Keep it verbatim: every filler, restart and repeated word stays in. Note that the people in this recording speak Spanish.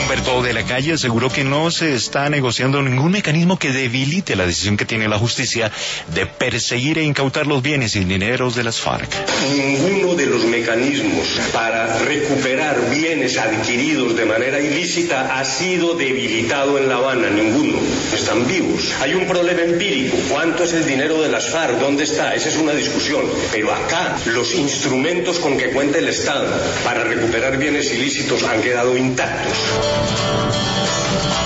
Roberto de la Calle aseguró que no se está negociando ningún mecanismo que debilite la decisión que tiene la justicia de perseguir e incautar los bienes y dineros de las FARC. Ninguno de los mecanismos para recuperar bienes adquiridos de manera ilícita ha sido debilitado en La Habana, ninguno. Están vivos. Hay un problema empírico. ¿Cuánto es el dinero de las FARC? ¿Dónde está? Esa es una discusión. Pero acá los instrumentos con que cuenta el Estado para recuperar bienes ilícitos han quedado intactos.